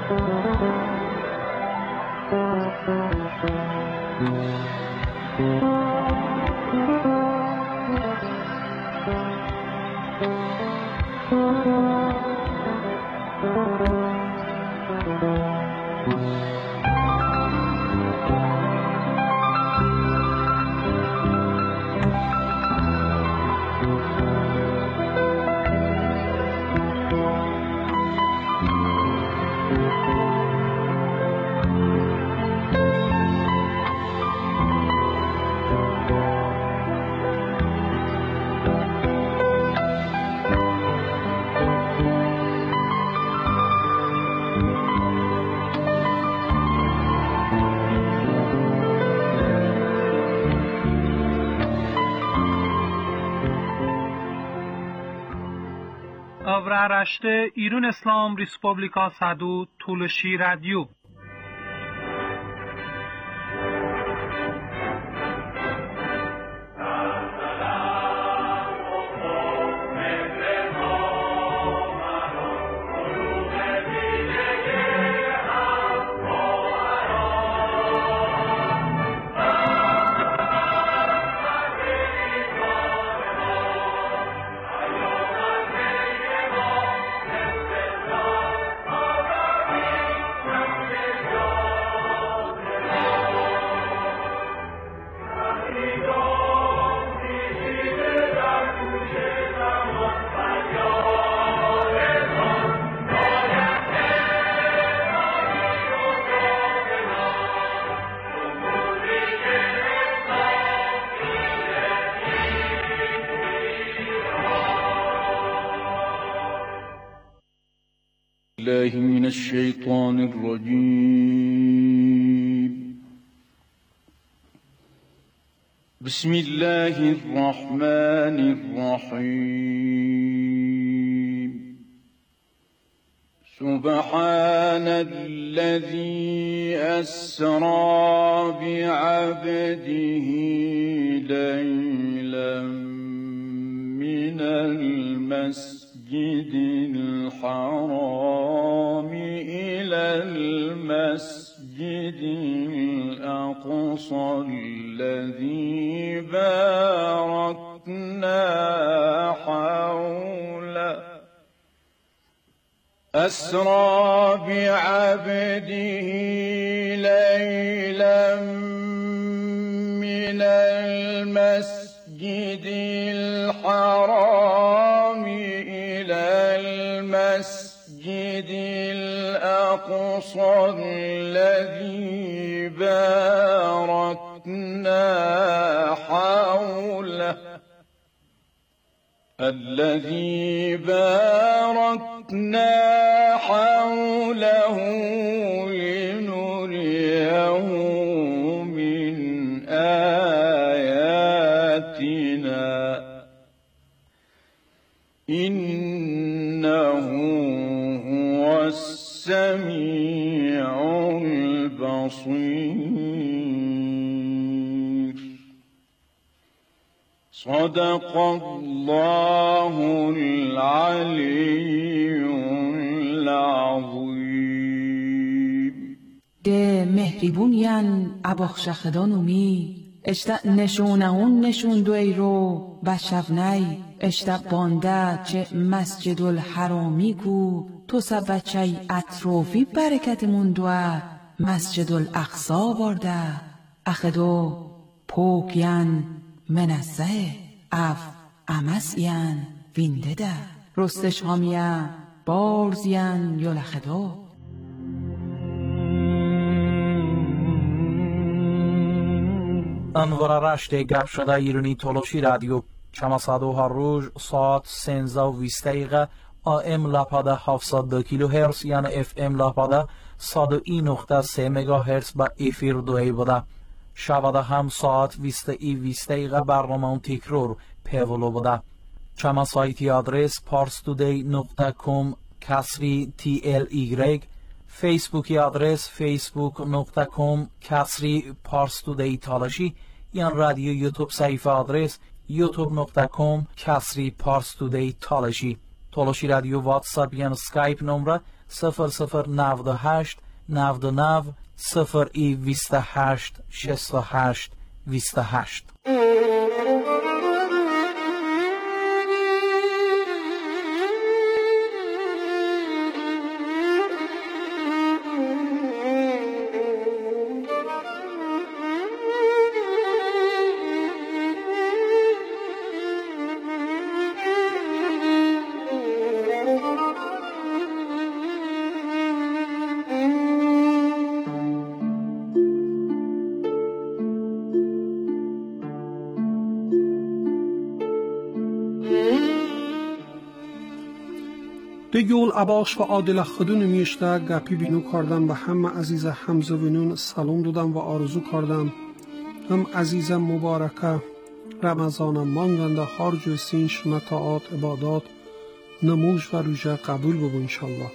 Avraaraște İran İslam Respublika Sadu Tulshi Radio. الله من الشيطان الرجيم. بسم الله الرحمن الرحيم. سبحان الذي أسرى بعبده ليلا من المسجد الحرام إلى المسجد الأقصى الذي باركنا حوله. أسرى بعبده ليلا من المسجد الحرام إلى المسجد الأقصى الذي باركنا حوله لنريه من آياتنا إنه هو السميع البصير. صدق الله العلي العظيم. ده مهربونیان اباخشخدانومی اشتا نشونهون نشوندو ای رو بشفنی اشتا بانده چه مسجد الحرامی کو تو سب بچه اطرافی برکت موندوه مسجد الاقصا بارده اخدو پوکین منزه اف امسین وینده ده رستش هامیه بارزین یولخدو. انوار رشته گپ شده ایرانی تولوشی رادیو چماسادو هر روز ساعت 13:20 AM لاپاده 702 کیلو هرتز یعنی FM لاپاده 101.3 مگاهرتز با افیر دوی بوده. شباده هم ساعت 20:20 برنامه تکرار پیولو بوده. چما سایتی آدرس parstoday.com /TLY فیسبوکی آدرس facebook.com /parstoday تالاشی یا رادیو یوتیوب صفحه آدرس youtube.com /parstoday تالاشی. تالاشی رادیو واتساپ یا اسکایپ نمره 0098 99 28 68 28. Degul abash va adil khudun mishta gapi binu kardam va hamma aziza hamzavinun salom dodam va arzu kardam ham azizam mubaraka ramazanam manganda har jusin shma taat ibadat namuj va ruja qabul bo inshallah.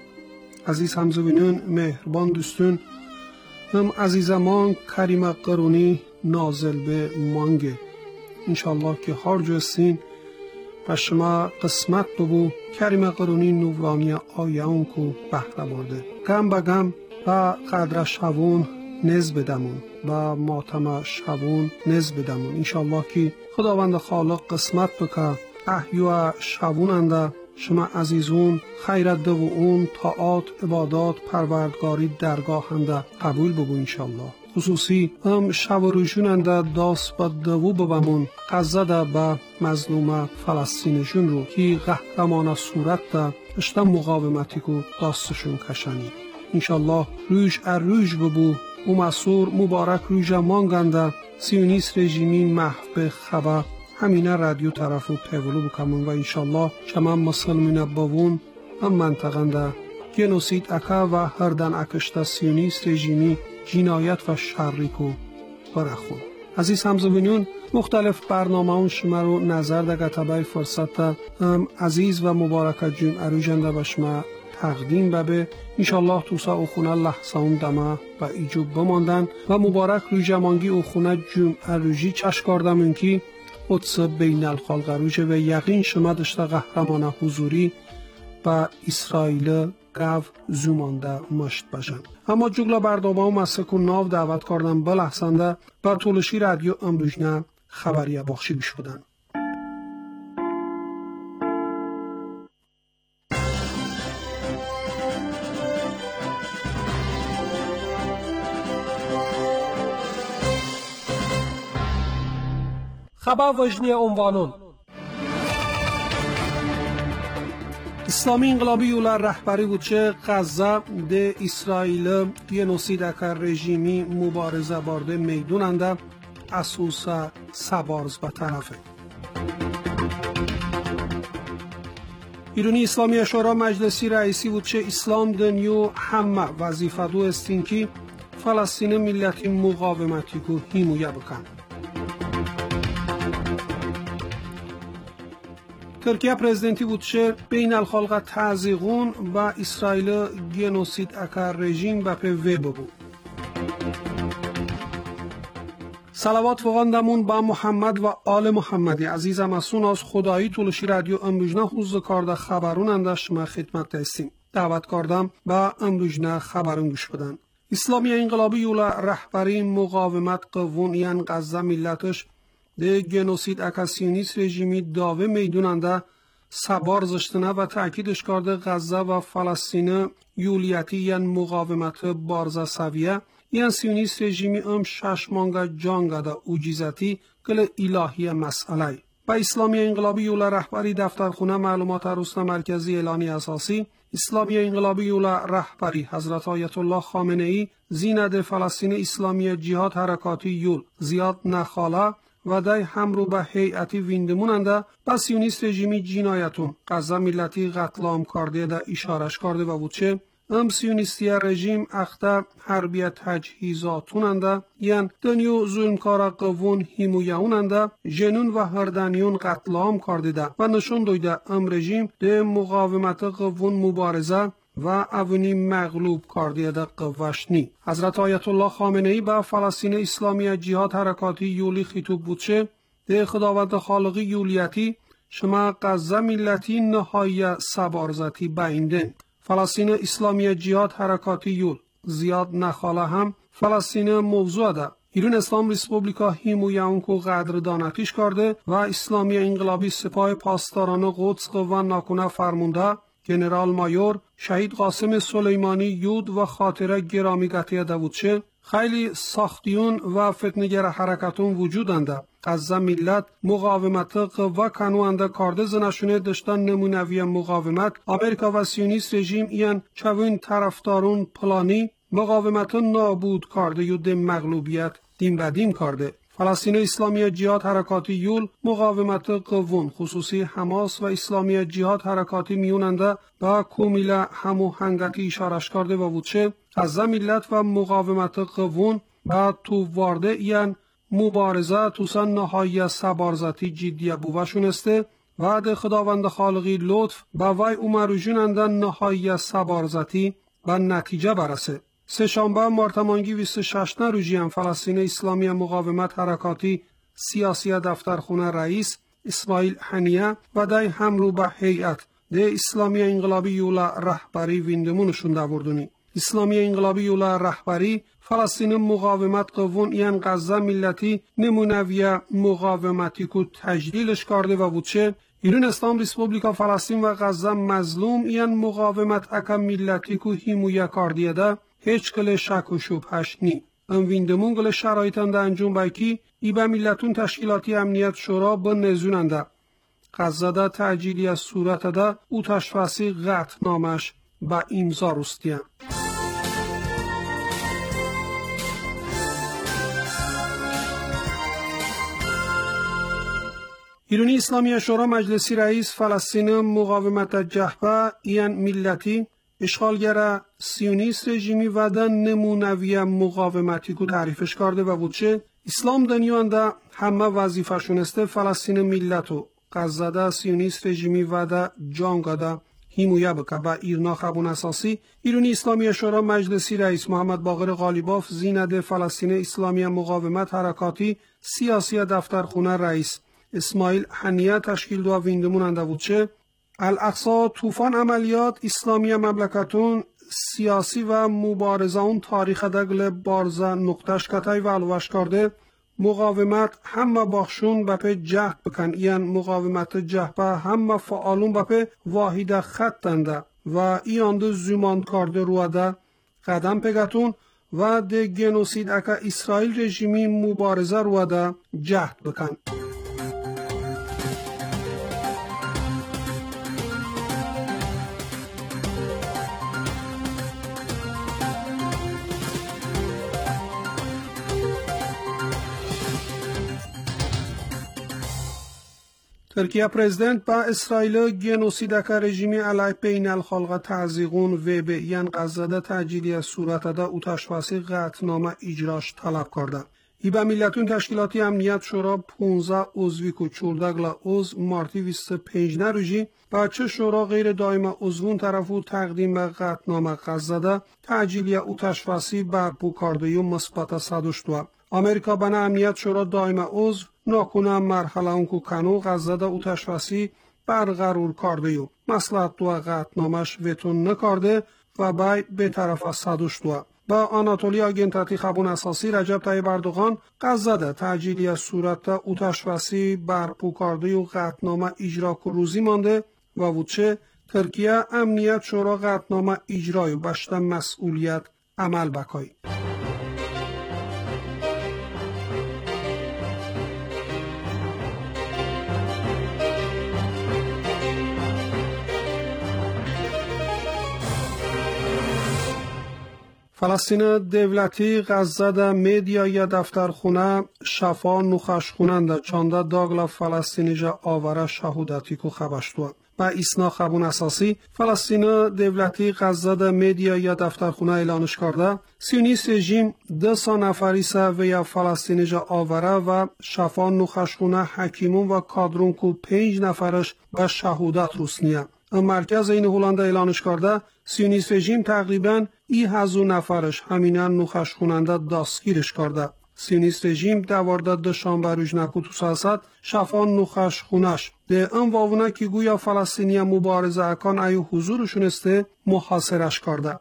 Aziz hamzavinun mehrban dostun ham azizamon karima qaruni nazil be mange inshallah ki har jusin و شما قسمت ببو کریم قرونی نورانی آیان کو بهره برده گم به گم و قدر شوون نز بدمون و ماتم شوون نز بدمون انشالله که خداوند خالق قسمت بکه احیو شوون انده شما عزیزون خیرت دو اون طاعات عبادات پروردگاری درگاه انده قبول ببو انشالله خصوصی هم شب و روشوننده داست با دوو ببمون قضا با مظلوم فلسطینشون رو که قهرمان صورت ده اشتا مقاومتی که داستشون کشنی انشالله روش روش ببو و مسور مبارک روش مانگنده سیونیست رژیمی محو خبر همینه رادیو طرفو پیولو بکمون و انشالله شما مسلمین باون هم منطقنده گنوسید اکا و هردن اکشتا سیونیست رژیمی جنایت و شری کو برخون. عزیز همزبینون مختلف برنامه‌ون شما رو نظر در کتابای فرصت تا عزیز و مبارک جمعه روزنده به شما تقدیم به انشالله توسا او خونه لحظه اون دمه و ایجوب بماندن و مبارک روز مانگی او خونه جمعه روزی چش کردم که قدس بین الخلق روزه و یقین شما داشته قهرمان حضوری و اسرائیل گاو زومانده مشت باشن. اما جگلا برنامه و مسکون ناو دعوت کردن بلحسنده بر طولشی رادیو امروزنه خبریه بخشی بشودن. خبر وجنی عنوانون اسلامی انقلابی یولا رهبری بود چه غزه ده اسرائیل گنوسید اکر رژیمی مبارزه بارده میدوننده اسوسا سبارز به طرفه. ایرانی اسلامی شورا مجلسی رئیسی بود چه اسلام دنیو همه وظیفه دو استینکی فلسطین ملتی مقاومتی کو حمایت بکن. ترکیه پرزیدنتی بود چه بین الخلق تعزیقون و اسرائیل گنوسید اکر رژیم و په وی بود. صلوات فغاندمون با محمد و آل محمدی عزیزم اسون از خدایی طولشی رادیو امروزنه حوز کارده خبرون اندش ما خدمت دستیم. دعوت کردم با امروزنه خبرون گوش بدن. اسلامی انقلابی یولا رهبری مقاومت قوون یان غزه ملتش ده گنوسید اکاسیونیست رژیمی داوه میدوننده سبار زشتنه و تأکیدش کرده غزه و فلسطین یولیتی یان مقاومت بارزه سویه یان سیونیست رژیمی شش مانگا جانگا ده اوجیزتی کل الهی مسئله. با اسلامی انقلابی یولا رهبری دفترخونه معلومات روسنا مرکزی اعلانی اساسی اسلامی انقلابی یولا رهبری حضرت آیت الله خامنه ای زینت فلسطین اسلامی جهاد حرکاتی یول زیاد نخاله و دای همرو به هیئتی ویندموننده با سیونیست رژیمی جنایتون غزه ملتی قتل عام کرده ده اشارش کرده و بود چه سیونیستی رژیم اخته حربیت تجهیزاتوننده یان دنیو ظلمکار قوون حمایهوننده جنون و هردنیون قتل عام کرده ده و نشون دویده رژیم ده مقاومت قوون مبارزه و اونی مغلوب کرده ده قوشنی. حضرت آیت الله خامنه ای به فلسطین اسلامی جهاد حرکاتی یولی خطاب بود چه ده خداوند خالقی یولیتی شما غزه ملتی نهایی سبارزتی بیندن. فلسطین اسلامی جهاد حرکاتی یول زیاد نخاله هم فلسطین موضوع ده. ایران اسلام ریسپوبلیکا هیمویا اونکو قدردانتیش کرده و اسلامی انقلابی سپاه پاسداران قدس و ناکونه فرمونده گنرال مایور شهید قاسم سلیمانی یود و خاطره گرامی گتیه داوودچه خیلی ساختیون و فتنگر حرکتون وجودنده. از ملت مقاومت قوا کنوانده کارده زنشونه داشتن نمونوی مقاومت امریکا و سیونیست رژیم این چوین طرفدارون پلانی مقاومت نابود کرده و دم مغلوبیت دیم بدیم کرده. فلسطین اسلامی جهاد حرکاتی یول مقاومت قوون خصوصی حماس و اسلامی جهاد حرکاتی میوننده با کومیله هماهنگی اشارش کرده و وچه از ملت و مقاومت قوون با تو وارده این مبارزه توسن نهایی سبارزتی جدی بوشون استه و ده خداوند خالقی لطف با وی امروجونندن نهایی سبارزتی و نتیجه برسه. سهشنبه مارتمانگی 26 روزی هم فلسطین اسلامی مقاومت حرکاتی سیاسی دفترخونه رئیس اسماعیل حنیه و دای همرو به هیئت ده اسلامی انقلابی یولا رهبری ویندمونشون دوردونی. اسلامی انقلابی یولا رهبری فلسطین مقاومت قوون این غزه ملتی نمونوی مقاومتی کو تجلیلش کرده و بودشه ایران اسلام ریسپوبلیکا فلسطین و غزه مظلوم این مقاومت اکا ملتی کو هیمویا کردیه ده هیچ کل شک و شبهش نی. ویندمون گل شرایطان ده انجام بایکی ای به ملتون تشکیلاتی امنیت شورا با نزوننده. غزه ده تعجیلی از صورت ده او تشفاسی قطع نامش با امضا رستیم. ایرانی اسلامی شورا مجلسی رئیس فلسطین مقاومت جهبه این ملتی اشغالگر سیونیست رژیمی و ده نمونوی مقاومتی که تعریفش کرده و بودشه اسلام دنیانده همه وظیفه شونسته فلسطین ملتو غزه ده سیونیست رژیمی و ده جانگا ده هیمویا بکه و ایرنا خبون اساسی ایرانی اسلامی شورا مجلسی رئیس محمد باقر غالیباف زینده فلسطین اسلامی مقاومت حرکاتی سیاسی دفترخونه رئیس اسماعیل حنیه تشکیل دو ویندمون انده بودشه الاقصا طوفان عملیات اسلامی مملکتون سیاسی و مبارزه اون تاریخ دگل بارزه نقطش کتای و علوش کرده مقاومت همه باخشون بپی جهد بکن این مقاومت جهبه همه فعالون بپی واحد خط دنده و این دو زمان کرده رواده قدم پگتون و ده گنوسید اکا اسرائیل رژیمی مبارزه رواده جهد بکن. ترکیه پرزیدنت با اسرائیل گنوسید که رژیمی علیه بین الخلق تعزیقون و به این غزه تجلیلی از صورت ده او تشخیصی قطعنامه اجراش طلب کرده. ای به ملتون تشکیلاتی امنیت شورا 15 عضوی کو چولدگلا عضو مارتی 25 روزی بچه شورا غیر دائم عضوون طرفو تقدیم به قطعنامه غزه ده تجلیلی او تشخیصی برپا کرده و مثبت 102 امریکا بنا امنیت شورا دائم عضو ناکنه مرحله اون که کنو غزه ده او تشخیصی برقرار کرده یو مصلحت دو قطعنامش ویتون نکرده و بای به طرف 102 با آناتولی آگنتاتی خبون اساسی رجب طیب اردوغان غزه ده تعجیلی از صورت او تشخیصی برپا کرده و قطعنامه اجرا که روزی مانده و وچه ترکیه امنیت شورا قطعنامه اجرای و بشته مسئولیت عمل بکایی. فلسطین دولتی غزه ده میدیا یا دفترخونه شفا نخشخوننده چانده داگلا فلسطینیجا آوره شهودتی که خبشتوه. با اسنا خبون اساسی فلسطین دولتی غزه ده میدیا یا دفترخونه اعلانش کرده سیونیست رژیم 200 نفریسه و یا فلسطینیجا آوره و شفا نخشخونه حکیمون و کادرون که 5 نفرش به شهودت رسنیه. مرکز این هلنده اعلانش کرده سیونیست رژیم تقریباً 1000 نفرش همینن نخش خوننده دستگیرش کرده. سیونیست رژیم دوارده دوشنبه روز نکوتو سیاست شفان نوخش خونش ده ام واونا که گویا فلسطینی مبارزه اکان ایو حضورشون استه محاصرش کرده.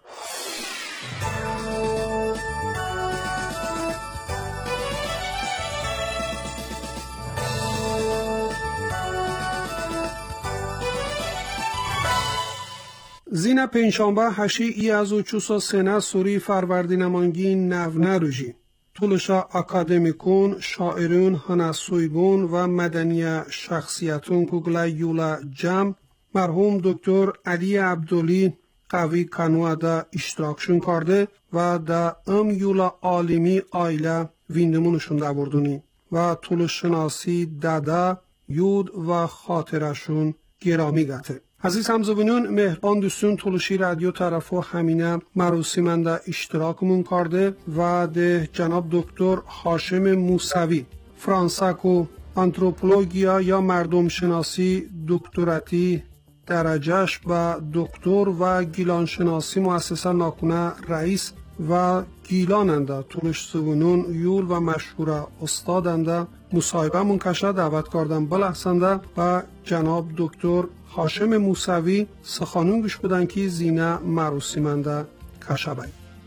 زینا پنجشنبه هشی ای از او چوسا سنه سوری فروردینمانگی نونه روژی. طولشا اکادمیکون، شاعرون، هنسویبون و مدنی شخصیتون کگله یولا جمع مرحوم دکتر علی عبدلی قوی کنوه دا اشتراکشون کرده و دا ام یولا عالمی آیله ویندمونشون دا بردونی و طولش شناسی داده یود و خاطرشون گرامی گته. عزیز همزبانان، مهربان دوستون طولشی رادیو طرفو همینه مراسمنده اشتراکمون کرده و ده جناب دکتر هاشم موسوی فرانساکو آنتروپولوژیا یا مردم شناسی دکتراتی درجهش و دکتر و گیلان شناسی مؤسسه ناکنه رئیس و گیلاننده طولش سوونون یول و مشهور استادنده مصاحبه منکشه دعوت کردن بلحسنده و جناب دکتر هاشم موسوی سخانون گوش بدن که زینه مراسمنده کشبه.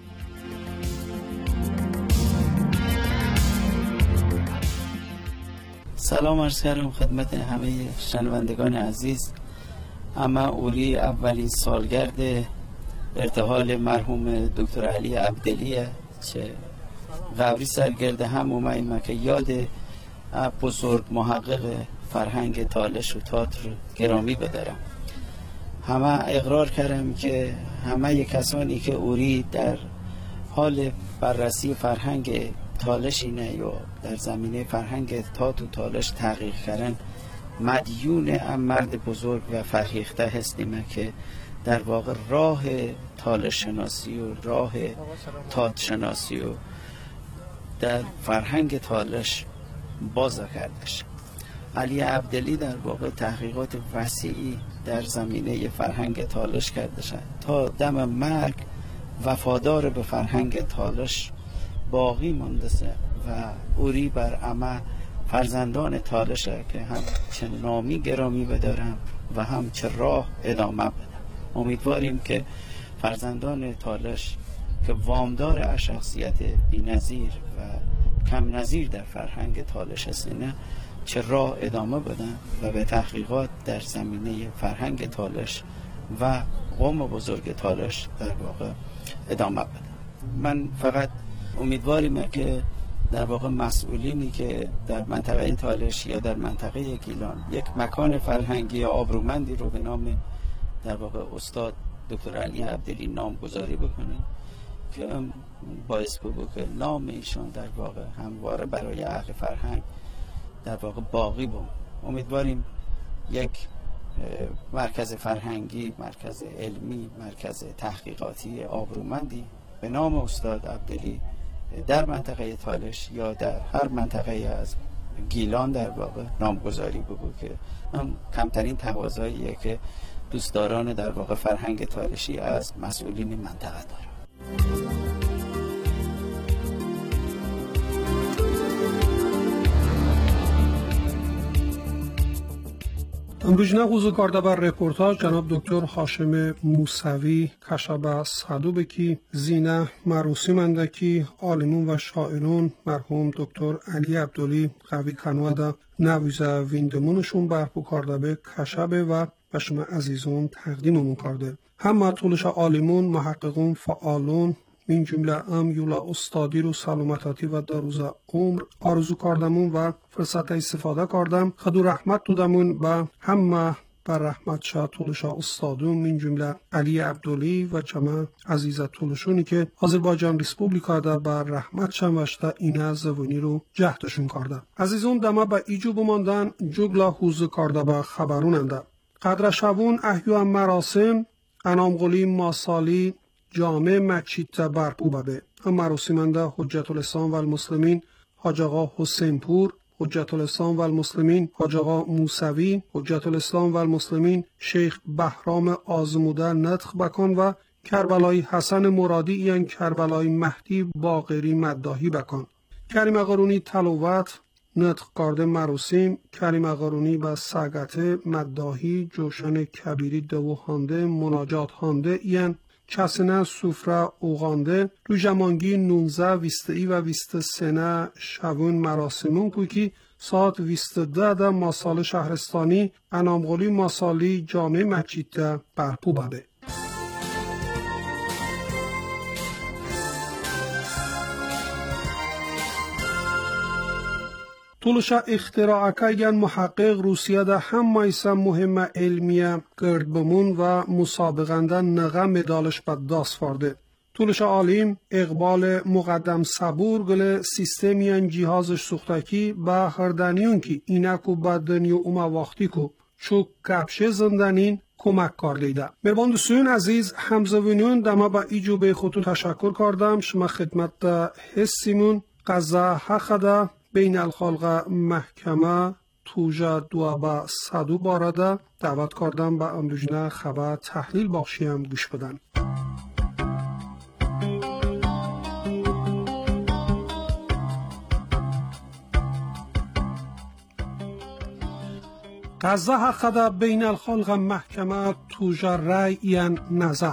سلام عرض کردم خدمت همه شنوندگان عزیز. اما اولی اولین سالگرد ارتحال مرحوم دکتر علی عبدلیه چه قبری سرگرد هم اوماییم که یاد بزرگ محقق فرهنگ تالش و تئاتر گرامی بدارم. همه اقرار کردم که همه کسانی که اوری در حال بررسی فرهنگ تالش اینه یا در زمینه فرهنگ تئاتر و تالش تحقیق کردن مدیون ام مرد بزرگ و فرهیخته هستیم که در واقع راه تالش شناسی و راه تئاتر شناسی و در فرهنگ تالش باز کردش. علی عبدلی در واقع تحقیقات وسیعی در زمینه فرهنگ تالش کردش تا دم مرگ وفادار به فرهنگ تالش باقی مانده و اوری بر عمه فرزندان تالشه که هم چه نامی گرامی بدارم و هم چه راه ادامه بدم. امیدواریم که فرزندان تالش که وامدار شخصیت بی‌نظیر و کم نظیر در فرهنگ تالش هستند چه راه ادامه بدن و به تحقیقات در زمینه فرهنگ تالش و قوم بزرگ تالش در واقع ادامه بدن. من فقط امیدواریم که در واقع مسئولینی که در منطقه تالش یا در منطقه گیلان یک مکان فرهنگی آبرومندی رو به نام در واقع استاد دکتر علی عبدلی نامگذاری بکنه که باعث بود که نام ایشون در واقع همواره برای اهل فرهنگ در واقع باقی بود. امیدواریم یک مرکز فرهنگی، مرکز علمی، مرکز تحقیقاتی آبرومندی به نام استاد عبدلی در منطقه تالش یا در هر منطقه از گیلان در واقع نامگذاری بود که کمترین تقاضاییه که دوستداران در واقع فرهنگ تالشی از مسئولین منطقه دارن. امروزنه حضور کرده بر رپورتاج جناب دکتر هاشم موسوی کشبه صدوبه کی زینه مراسمنده کی عالمون و شاعرون مرحوم دکتر علی عبدلی قوی کنوه دا نویزه ویندمونشون برپو کرده به کشبه و شما عزیزون تقدیممون کرده. همه طولش عالمون محققون فعالون این جمله ام یولا استادی رو سلامتاتی و در روز عمر آرزو کردمون و فرصت استفاده کردم خدو رحمت دودمون و همه بر رحمت شا طولشا استادون این جمله علی عبدلی و جمع عزیز طولشونی که آذربایجان ریسپوبلیکا در بر رحمت شمشته این از زوانی رو جهدشون کرده. عزیزون دمه به ایجو بماندن جگلا حوزه کرده به خبروننده قدر شبون احیو مراسم انامغلی ماسالی جامع مچیت برپو ببه مراسمنده حجت الاسلام و المسلمین حاج آقا حسین پور، حجت الاسلام و المسلمین حاج آقا موسوی، حجت الاسلام و المسلمین شیخ بهرام آزموده نطق بکن و کربلای حسن مرادی این کربلای مهدی باقری مداحی بکن. کریمه قارونی تلاوت نطق کارده مراسم، کریمه قارونی و ساگته مداحی جوشن کبیری دو هانده مناجات هانده یعن کسنه سفره اوغانده روژمانگی 19 21 و 23 شبون مراسمون کوکی ساعت 22 ده ماسال شهرستانی انامغولی ماسالی جامع مسجد ده برپو بده. طولشا اختراعکه یعن محقق روسیه ده هم مایسا مهم علمیه گرد بمون و مسابقنده نغه مدالش به داست فارده. طولشا عالم اقبال مقدم صبور گل سیستم یعن جهازش سوختکی به هردنیون که اینکو به دنیا اوما وقتی کو چوک کپشه زندنین کمک کردیده. مهربان دوستان عزیز همزوینون دما با ایجو به خودتون تشکر کردم. شما خدمت حسیمون قضا حقده بین الخلق محکمه توجه دو با صدو بارده دعوت کردم به امروجنه خبر تحلیل بخشیم گوش بدن. قضا حقده بین الخلق محکمه توجه رای یعن نظر.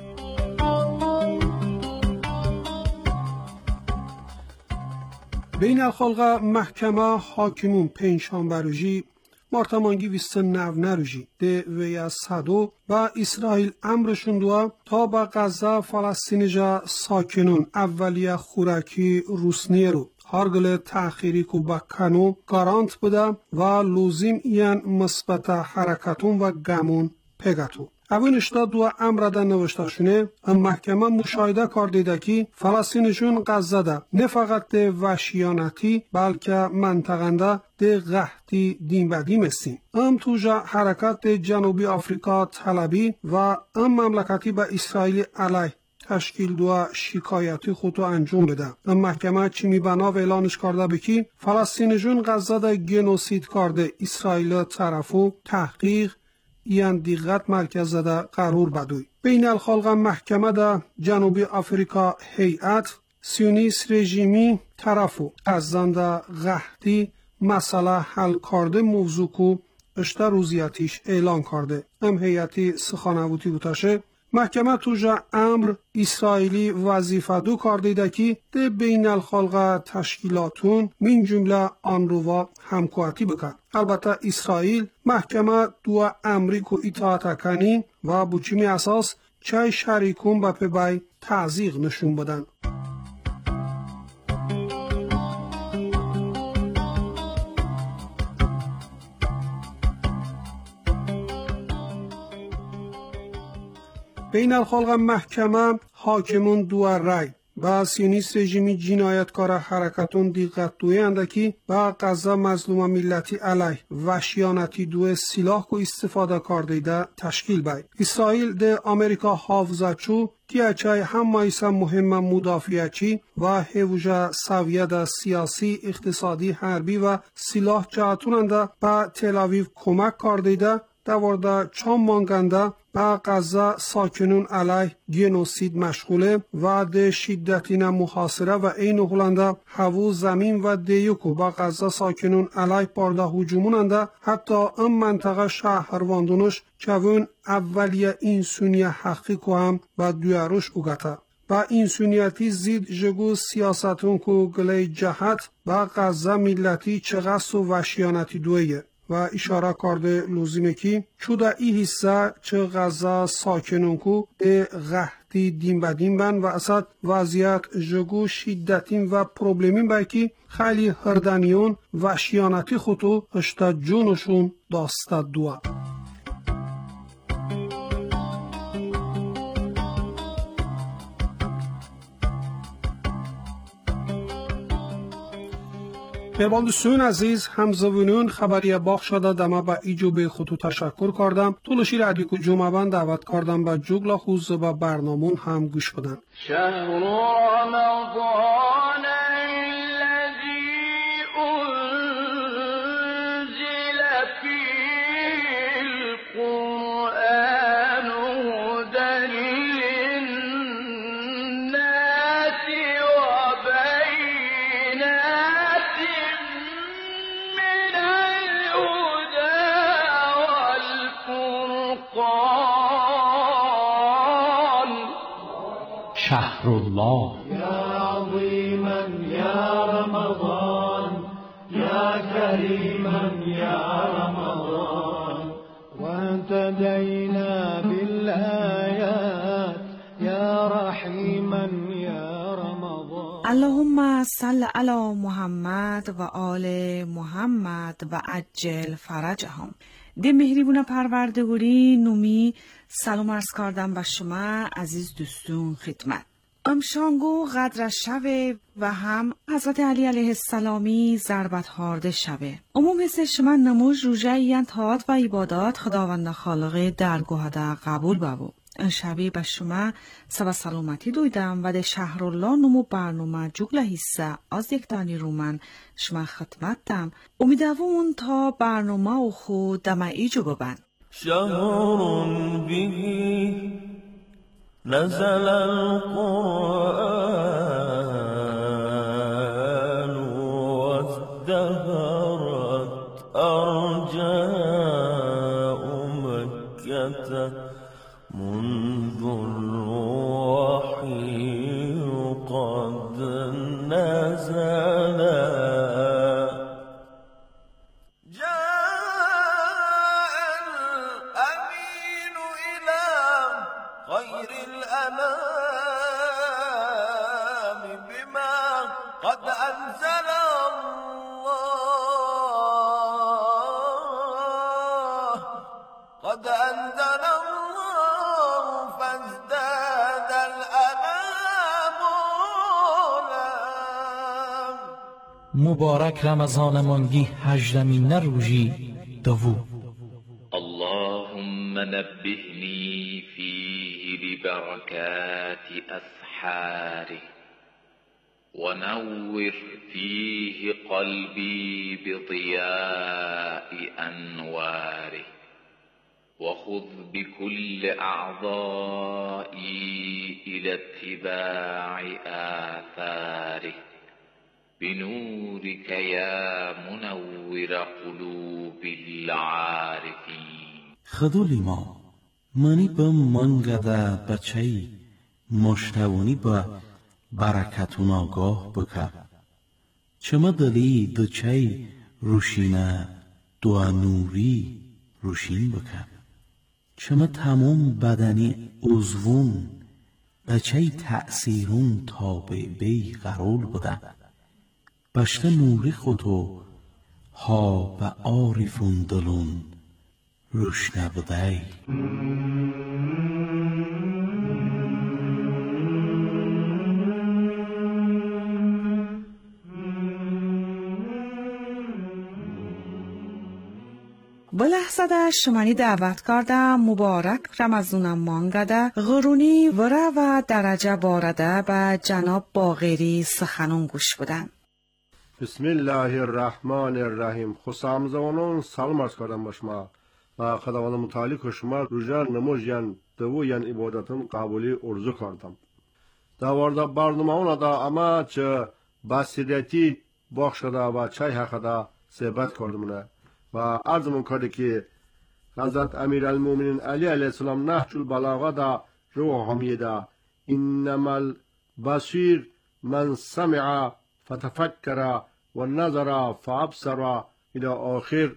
بین الخلق محکمه حاکمون پنجشنبه روزی مارتمانگی 29 روزی ده ویا صدو و اسرائیل امرشون دوا تا با غزه فلسطین جا ساکنون اولیه خوراکی روسنیه رو هرگل تأخیری کو با کنو گارانت بده و لازم یعن مثبت حرکتون و گمون پگتو. اوینشتا دو امر ده نوشته شونه محکمه مشاهده کردیده که فلسطینشون غزه ده نه فقط ده وحشیانتی بلکه منطقنده ده قحطی دین بدیم استیم. توجه حرکت ده جنوبی آفریقا طلبی و مملکتی به اسرائیل علیه تشکیل دو شکایتی خودو انجام بده. محکمه چی میبنا و اعلانش کرده بکی فلسطینشون غزه ده گنوسید کرده اسرائیل طرفو تحقیق یعن دقت مرکز ده قرار بدوی. بین الخلق محکمه ده جنوبی آفریقا هیئت سیونیست رژیمی طرفو از زنده قحطی مسئله حل کرده موضوع کو اشتر روزیتیش اعلان کرده. هیئتی سخانووتی بوتاشه محکمه توجه امر اسرائیلی وظیفه دو کردیده که ده بین الخلق تشکیلاتون من جمله آن رو و همکواتی بکن. البته اسرائیل محکمه دو امریکو اطاعت کنی و بچیمی اساس چای شریکون با پی تعزیق نشون بدن. بین الخلق محکمه حاکمون دو رای و سیونیست رژیمی جنایتکار حرکتون دقت دوی اندکی و غزه مظلوم ملتی علیه وحشیانتی دو سلاح کو استفاده کردیده تشکیل بای. اسرائیل ده امریکا حافظچو تیاچای هم مایسا مهم مدافعچی و حوجه سویه سیاسی اقتصادی حربی و سلاح جهتوننده به تل کمک کردیده دوارده چام مانگنده با غزه ساکنون علیه گنوسید مشغوله و ده شدتین محاصره و این هلنده هوا زمین و دیوکو با غزه ساکنون علیه پارده هجوموننده حتی ام منطقه شهرواندونش چون اولیه انسونی حقیقو هم و دویاروش اوگته و انسونیتی زید جگو سیاستون کو گلی جهت و غزه ملتی چغست و وحشیانتی دویه و اشاره کرده لازمه که چودا ای حصه چه غزه ساکنون کو به قحطی دین بدین بن و اصد وضعیت جگو شدتین و پروبلمین باکی خیلی هردنیون وحشیانتی خودو اشتا جونشون داسته دوه. مهربان دوستان عزیز همزوینون خبری باخ شده دما با ایجو به خودو تشکر کردم. طولشی رادیو کو جمعه بند دعوت کردم با جوگلا خوز با برنامون هم گوش بدن. شهر رمضان الذي انزل فيه القرآن هدى للناس وبينات شهر الله يا عظيما يا رمضان يا كريما يا رمضان واهتدينا بالآيات يا رحيما يا رمضان. اللهم صل علی محمد و آل محمد و عجل فرجهم. ده مهریبون پروردگاری نومی سلام عرض کردم به شما عزیز دوستون خدمت. امشانگو قدر شوه و هم حضرت علی علیه السلامی ضربت هارده شوه. عموم حس شما نموز روژه این طاعت و عبادات خداوند خالق درگاه ده قبول بابو. این شبی به شما سبا سلامتی دویدم و ده شهر الله نمو برنامه جگل حصه از یک دانی رومن شما خدمت دم. امیدوارم تا برنامه و خود دمعی جو ببند. شهر به نزل القرآن وازدهرت أرجاء مكة منذ الوحي قد نزل خير الأنام بما قد أنزل الله فازداد الأنام مبارک رمضان مانگی 18مین روزی دوو. اللهم نبهني فيه ببركات أسحاره ونور فيه قلبي بضياء أنواره وخذ بكل أعضائي إلى اتباع آثاره بنورك يا منور قلوب العارفين. خدولی ما منی به منگده بچهی مشتونی به برکتون آگاه بکر چما دلی دچهی روشینه دو نوری روشین بکر چما تمام بدنی عضوون بچهی تأثیرون تابع بی قرول بودن بشته نوری خودو ها و عارفون دلون روش نبودی. بلحظه شمانی دعوت کردم مبارک رمضانم مانگده غرونی وره و درجه بارده به جناب باقری سخنون گوش بودن. بسم الله الرحمن الرحیم. خوشامزونون سلام عرض کردم به شما و خداوند متعالی که شما روزه نماز یان دو یان عبادتون قبولی ارزو کردم. در وارد برنامه اونا دا اما چه بسیدتی بخشده و چای حقده صحبت کردمونه و عرضمون کرده که حضرت امیرالمومنین علی علیه السلام نهج البلاغه دا روح همیده انما البصیر من سمع فتفکر و نظر فابصر الى آخر.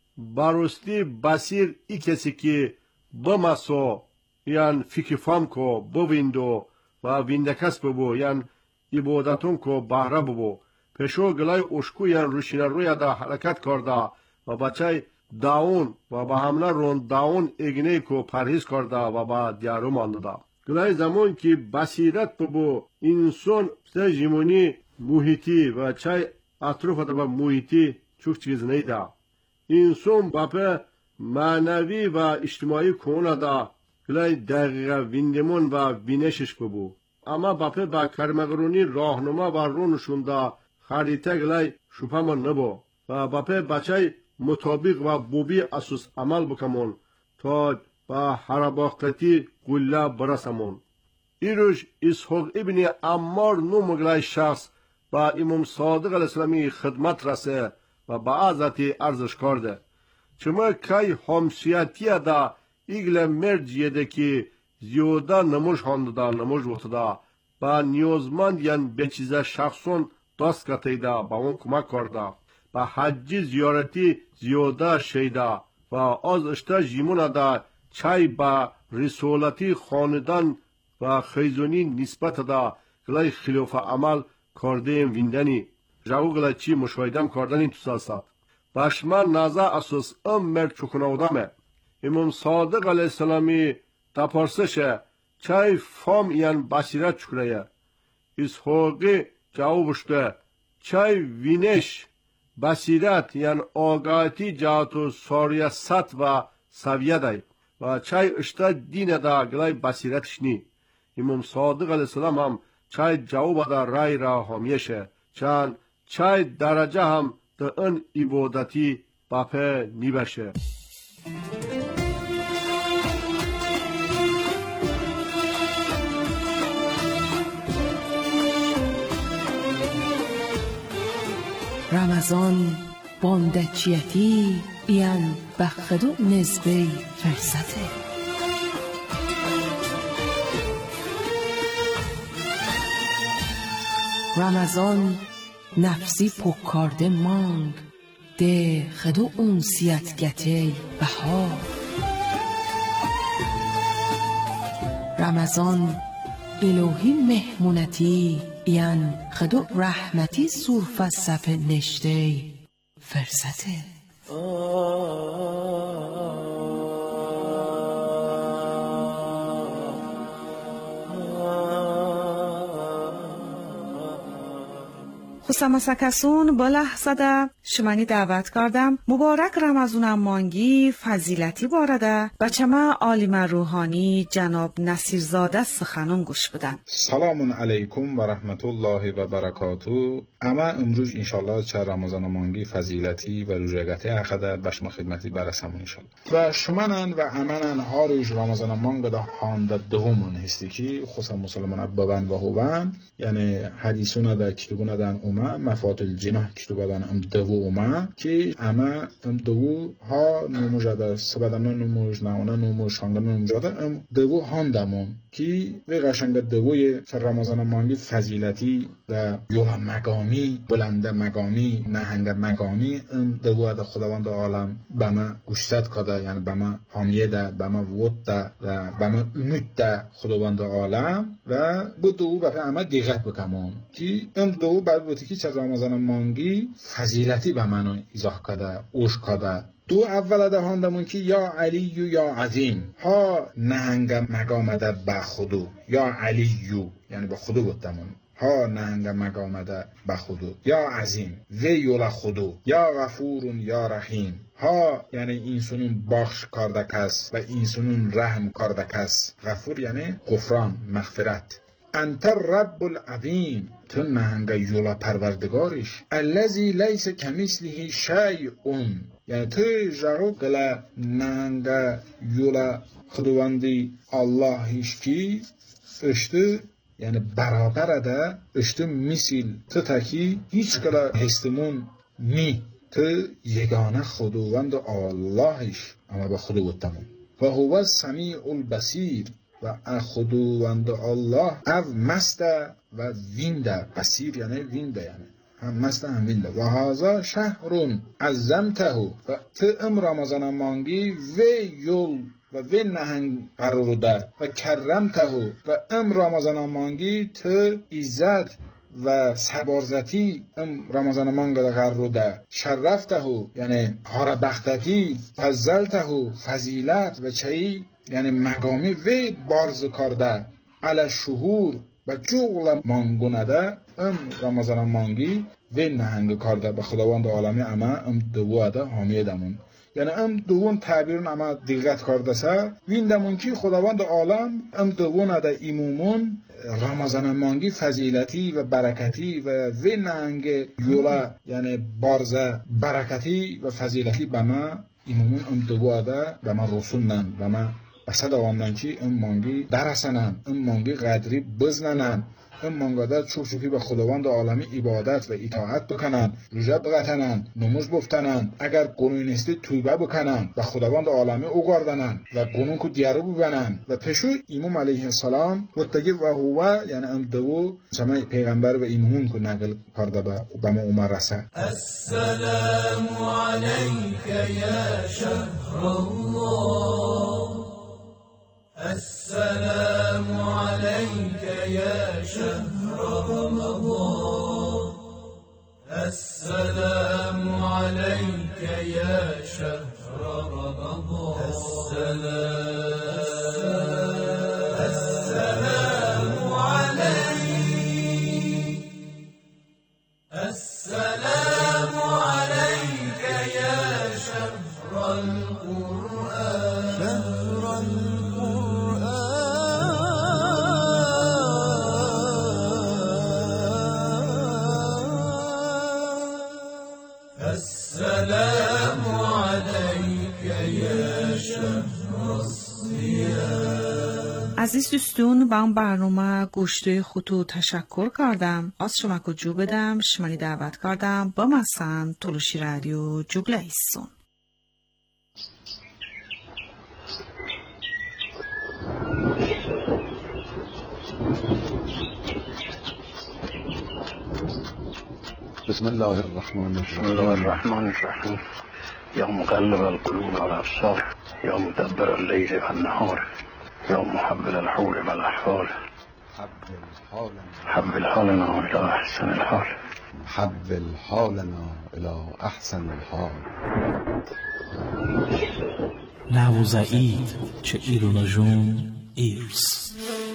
براستی بصیر ای کسی که بمسو یعنی فکر فهم کو بویندو و ویندکس ببو یعنی عبادتون کو بهره ببو پشو گلای اشکو یعنی روشینه روی دا حرکت کرده و بچه داون و با حمله رون داون اگنه کو پرهیز کرده و با دیارو مانده. گلای زمان که بصیرت ببو انسان سجیمونی محیطی و چای اطراف دا محیطی چوک چیز نیده. انسان باپه معنوی و اجتماعی کنه دا گلای دقیقه ویندمون و بینشش ببو. اما باپه با کرمگرونی راهنما و رونشون دا خریطه گلای شوپه من نبو و باپه بچه مطابق و بوبی اساس عمل بکمون تا با حرباقتی قله برسمون. ایروش اسحاق ابن عمار نوم گلای شخص با امام صادق علیه السلامی خدمت رسه و با عزتی ارزش کرده. چما کای همسیتی دا ایگل مرد یده که زیاده نموش هنده دا نموش وقت دا با نیازمند یعنی به چیز شخصون دست کتیده با اون کمک کرده با حجی زیارتی زیاده شیده و از اشتا جیمون ده چای با رسولتی خاندان و خیزونی نسبت ده گلای خلاف عمل کرده ویندنی جاو گلای چی مشاهدم کردنی تو ساسد باش من نازه اساس مرد چکنودمه امام صادق علیه السلامی تا پرسشه چای فام یعنی بصیرت چکنه اسحاقی جواب بشته چای وینش بصیرت یعنی آگاهی جهت و ساریست و سویه دای و چای اشتا دین دا گلای بصیرتش نی امام صادق علیه السلام هم چای جواب دا رای را همیشه چند چای درجه هم دا ان عبادتی باپه نی بشه رمضان باندچیتی بیان بخدو نزبی فرسته رمضان نفسی پکارده مانگ ده خدو اونسیت گته بها رمضان الهی مهمونتی بیان خدو رحمتی سرف صف نشته فرسته خسما سکسون با لحظه ده شمانی دعوت کردم مبارک رمضان مانگی فضیلتی بارده بچه ما عالم روحانی جناب نصیرزاده سخنون گوش بدن. سلام علیکم و رحمت الله و برکاته. اما امروز انشالله چه رمضان مانگی فضیلتی و روژگتی اخده بشما خدمتی برسمون انشالله و شمانن و امنن ها روز رمضان مانگ ده هانده دومون هستی که خصوصا مسلمان ببن و هوبن یعنی حدیثون ده کتبون ده مفات الجناح کتبادان دو اومه که اما دو ها نموجاده سبادانه نموج ناونه نموج شانگه نموجاده دو هاندمون که به قشنگ دوی سر رمضان مانگی فضیلتی و یوه مقامی بلنده مقامی نهنگ مقامی دو ده خداوند عالم به ما گوشت کده یعنی به ما حامیه ده به ما ود ده و به ما امید ده خداوند عالم و bu دو به همه دقت بکنم که این دو بعد که چه رمضان مانگی فضیلتی به منو ایزاه کده اوش کده دو اول ده هاندمون که یا علی یا عظیم ها نهنگ مقامده به خودو یا علی یعنی به خودو بودمون ها نهنگ مقامده به خودو یا عظیم و یولا خودو یا غفورون یا رحیم ها یعنی اینسونون بخش کرده کس و اینسونون رحم کرده کس غفور یعنی غفران مغفرت انت رب العظیم تو نهنگ یولا پروردگارش الذی لیس کمثله شیء یعنی تو جارو گلا نهنگ یولا خداوندی الله هیچ کی اشته یعنی برابر ده اشته مثل تو تکی هیچ گلا هستمون نی تو یگانه خداوند اللهش اما با خدا بودتمون و هو السمیع البصیر و خداوند الله او مسته و وینده بصیر یعنی وینده یعنی هم مسته هم وینده و هازا شهرون عظمته و تو رمضان مانگی و یول و نهنگ قرار ده و کرمته و رمضان مانگی تو عزت و سبارزتی رمضان مانگ قرار ده شرفته یعنی هار بختتی فضلته فضیلت و چهی یعنی مقامی و بارز کرده علی شهور و جغل مانگونده رمضان مانگی و نهنگ کرده به خداوند عالمی اما دوو ده حامیه دمون یعنی دوون تعبیرون اما دقت کرده سر وین دمون که خداوند عالم دوون ده ایمومون رمضان مانگی فضیلتی و برکتی و نهنگ یولا یعنی بارز برکتی و فضیلتی به ما ایمومون دوو ده به ما رسولن به ما بسه دوامدن که این مانگی درسنن این مانگی قدری بزننن این مانگادر چوب به خداوند عالمی عبادت و اطاعت بکنن، روزه بگتنن، نماز بفتنن، اگر گناه نیستی توبه بکنن و خداوند عالمی اوگاردنن و گناه کو دیارو ببنن و پشو امام علیه السلام و تگی و هو یعنی ام دو سمای پیغمبر و امامون کو نقل کرده به ما عمر رسه. السلام علیک یا شهر الله، السلام عليك يا شهر رمضان، السلام عليك يا شهر رمضان، السلام عليك، السلام عليك يا شهر القرآن، شهر السلام عليك يا شهر الصيام. عزیز دوستون با اون برنامه گوشته خطو تشکر کردم. از شما که جو بدم شمانی دعوت کردم با مثلا تلوشی رادیو جوگله ایستون. بسم الله الرحمن الرحیم. بسم الله الرحمن الرحیم. یا مقلب القلوب والابصار، یا مدبر اللیل والنهار، یا محول الحول والاحوال، حول حالنا الى احسن الحال، حول حالنا الى احسن الحال. نوزعید چه ایرون جون ایرس.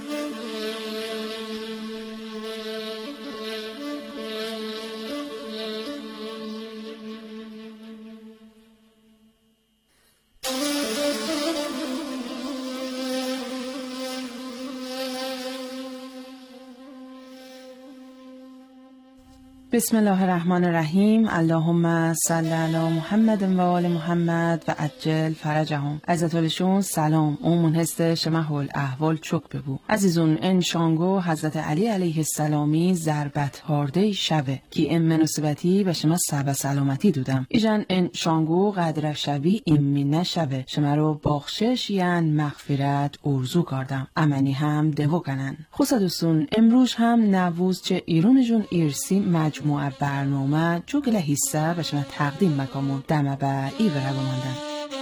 بسم الله الرحمن الرحیم. اللهم صل علی محمد و آل محمد و عجل فرجهم. عزتالشون سلام. اون هست شمه الاحوال چک ببو. عزیزون ان شانگو حضرت علی علیه السلامی ضربت هارده شوه که این مناسبتی به شما صحبه سلامتی دودم. ایجان ان شانگو قدر شوی ایمی نشوه شما رو بخشش یعن مغفرت ارزو کردم. امنی هم دهو کنن. خصوصا دوستون امروز هم نووز چه ایرون جون ایرسی مجموعه برنامه جوگله حصه به شما تقدیم مکامون دمه به ای برگو ماندن.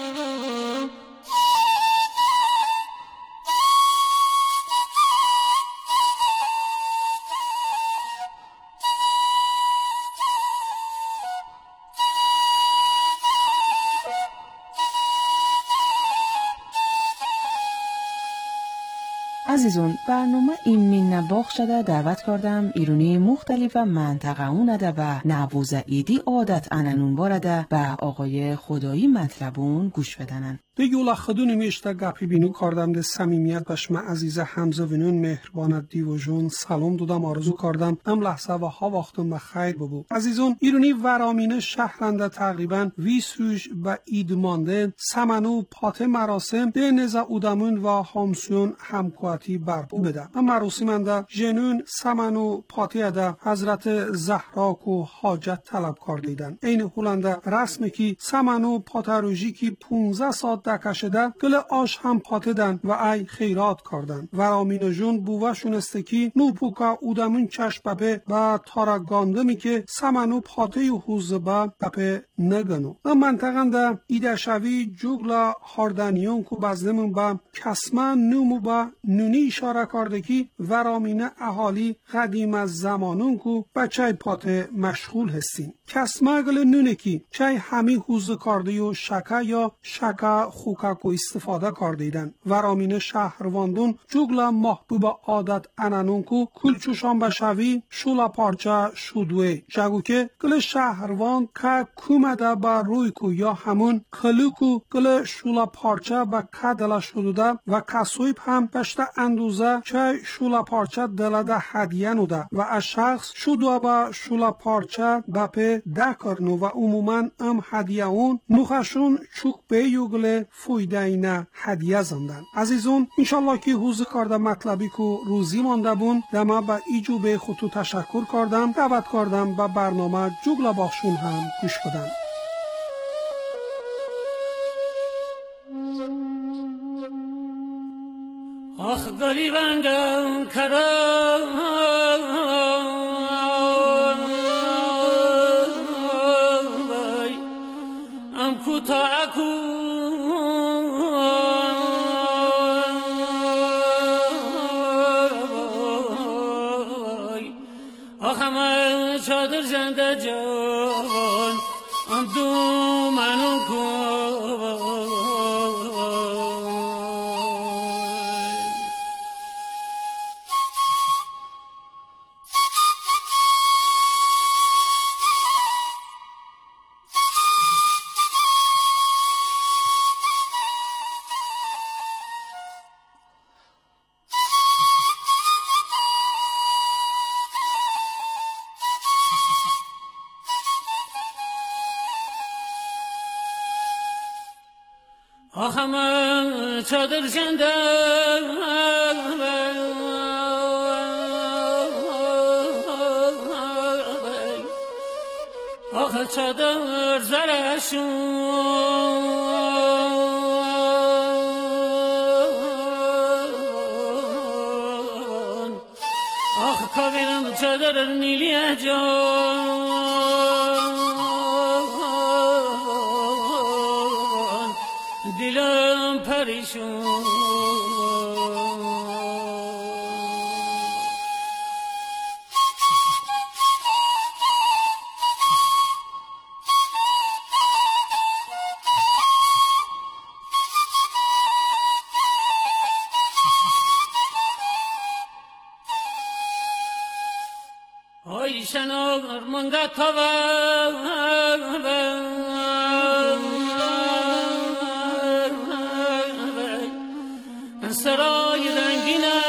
عزیزون برنامه این نباخ شده دعوت کردم ایرونی مختلف و منطقه اونه به نووز ایدی عادت اننون بارده به آقای خدایی مطلبون گوش بدنن. ده یولا خدون میشته گپی بینو کردم ده سمیمیت بشم عزیز حمزه ونون مهربانت دیو جون سلام دودم آرزو کردم ام لحظه و ها وقتون بخیر ببو. عزیزون ایرونی ورامینه شهرنده تقریبا 20 روز به اید مانده سمنو پات مراسم ده نزا اودمون و همسیون همکواتی برپو بده. ام مراسمنده جنون سمنو پاتی ده حضرت زهرا کو حاجت طلب کردیدن. این هولنده رسمی که سمنو پاتروژی که 15 ساعت دکشده گل آش هم پاتدن و ای خیرات کردن. ورامین جون بووشون استکی نو پوکا اودمون چشم بپه و تارگانده می که سمنو پاته یو حوزه بپه نگنو. و منطقنده ایدشوی جوگلا هاردانیون کو بزدمون با کسمن نومو با نونی اشاره کرده که ورامین اهالی قدیم از زمانون کو بچه پاته مشغول هستین. کسمه گل نونه کی چای همی حوزه کرده و شکه یا شکه خوکه کو استفاده کردیدن. ورامین شهرواندون جوگلا محبوب عادت انانون کو کلچوشان بشوی شولا پارچه شدوه. جگو که گل شهروان که کومده با روی کو یا همون کلو کو گل شولا پارچه با کدلا شدوده و کسویب هم پشت اندوزه چه شولا پارچه دلده هدیه نوده و از شخص شدوه با شولا پارچه بپه ده کرنو و عموما ام هدیه اون نوخشون چوک به یوگله فویده اینه هدیه زندن. عزیزون انشالله که حوز کارده مطلبی که روزی مانده بون دما به ایجو به خودتو تشکر کردم، دعوت کردم به برنامه جوگلا باخشون هم گوش بدن. آخ گریبانگم کرم ام کوتاکو آخ من چادر زنده جان ام دو منو کن آخ من چادر زنده آخ چادر زرشون آخ کابیرم چادر نیلیه جان دلم پریشون آی شنار منگا سرای رنگینه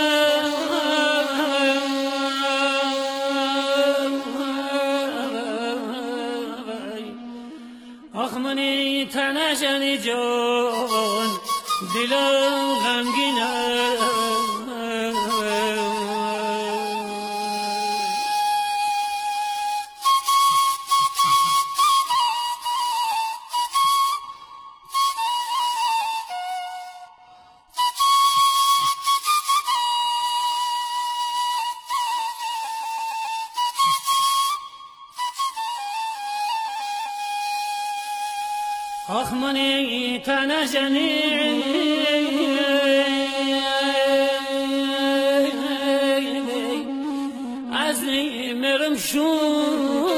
آخ منی تنشنی جان دلم غمگینه آخ منی تنشنی از نیمرم شون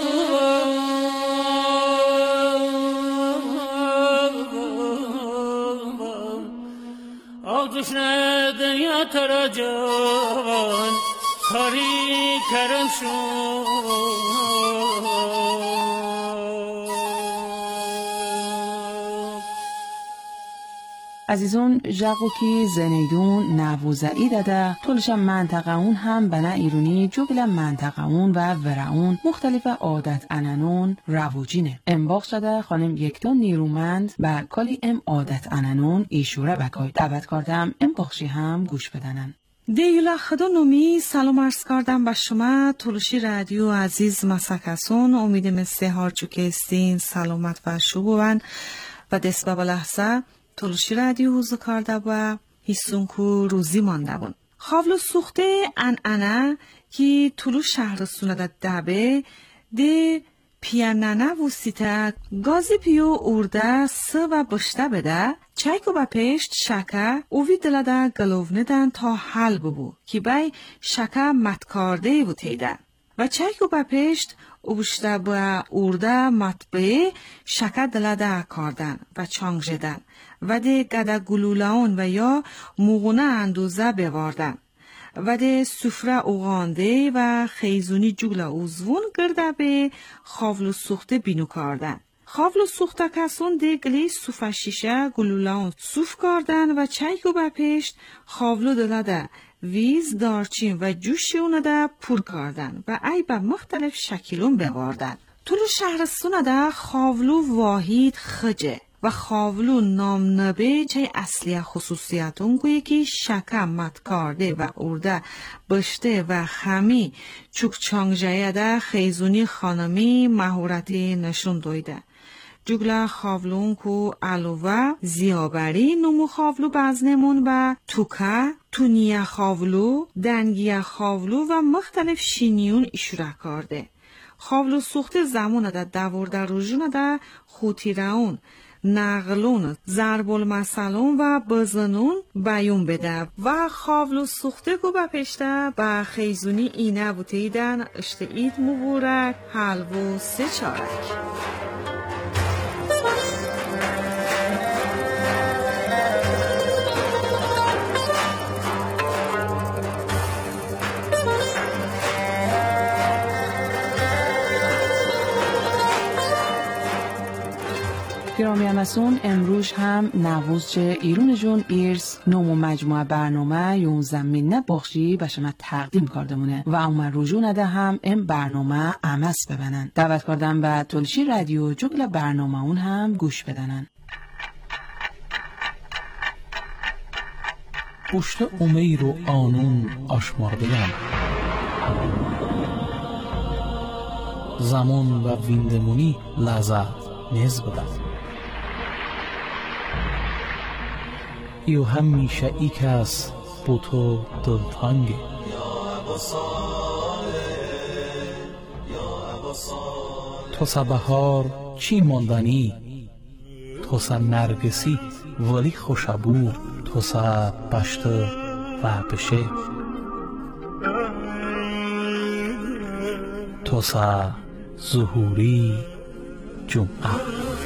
آخ دشنه دنیا ترا جان کاری کرم شون عزیزون جاگو کی زنیدون نووزعی داده طولش منطقه اون هم بنا ایرونی جوگل منطقه اون و ورعون مختلف عادت انانون رووجینه انباخ شده خانم یکتون نیرومند و کلی عادت انانون ایشوره بکای دعوت کردم انباخشی هم گوش بدنن. دیولا خدا نومی سلام عرض کردم به شما تلوشی رادیو عزیز مسکسون امیدم استهار چوکه استین سلامت و شبوان و دست به لحظه تلوشی رادیو حوزو کرده و هیسونکو روزی مانده بون. خاولو سوخته انعنه که طلو شهر سونده دبه ده پیاننه وسیته گازی پیو ارده سه و بشته بده چایکو با پیشت شکه اوی دلده گلوونه دن تا حل ببو که بای شکه متکارده بوتیده و چایکو با پیشت اوشته با ارده مطبعه شکه دلده کاردن و چانگ جدن و ده گده گلولاون و یا موغونه اندوزه بواردن و ده سفره اوغانده و خیزونی جگل اوزون گرده به خاولو سوخته بینو کاردن. خاولو سوخته کسون ده گلی سوفه شیشه گلولاون سوف کاردن و چایکو با پیشت خاولو دلده ویز دارچین و جوشی اونه ده پر کاردن و ای با مختلف شکلون بواردن. طولو شهرستونه ده خاولو واحد خجه و خاولو نام نبه چه اصلی خصوصیتون گویه که شکم متکارده و ارده بشته و خمی چوک چانگجایه ده خیزونی خانمی مهورتی نشون دویده. جگلا خاولون کو علوه زیابری نمو خاولو بزنمون و توکه تونیه خاولو دنگیه خاولو و مختلف شینیون ایشوره کرده. خاولو سوخته زمان ده دورده روژون ده خوتیرون نقلون ضرب المثلون و بزنون بیون بده و خاولو سوخته گو بپشته با خیزونی اینه بوتیدن اشتئید مبورک حلو 3 چارک. گرامی همسون امروز هم نووز چه ایرون جون ایرس نومو مجموعه برنامه یون زمینه بخشی به شما تقدیم کردمونه و اومر روزو نده هم این برنامه امس ببنن. دعوت کردم به تلشی رادیو جگل برنامه اون هم گوش بدنن. پشت امیر و آنون آشمار بگم، زمان و ویندمونی لذت نیز بدم. ایو همیشه ای کس بو تو دلتانگی، تو سا بهار چی ماندنی، تو سا نرگسی ولی خوشبو، تو سا بشت و بشه، تو سا ظهوری جمعه.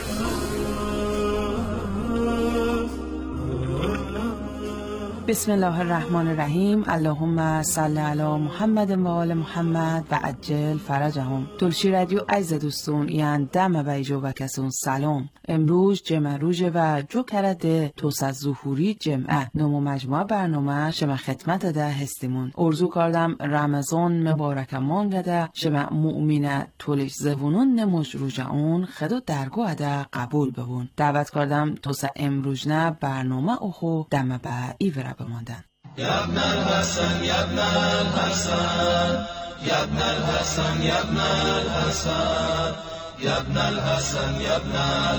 بسم الله الرحمن الرحیم. اللهم صل علی محمد و آل محمد و عجل فرجهم. تلشی رادیو عزیز دوستون یعن دم بیجو و کسون سلام. امروز جمعه روژه و جو کرده توس از ظهوری جمعه نمو مجموعه برنامه شما خدمت ده هستیمون. ارزو کردم رمضان مبارک مانگده شما مؤمنه تولش زبونون نموش روژه اون خدو درگوه ده قبول ببون. دعوت کردم توس امروز نه برنامه اخو دم به ایوره بماندن. يا ابن الحسن يا ابن الحسن يا ابن الحسن يا ابن الحسن يا ابن الحسن يا ابن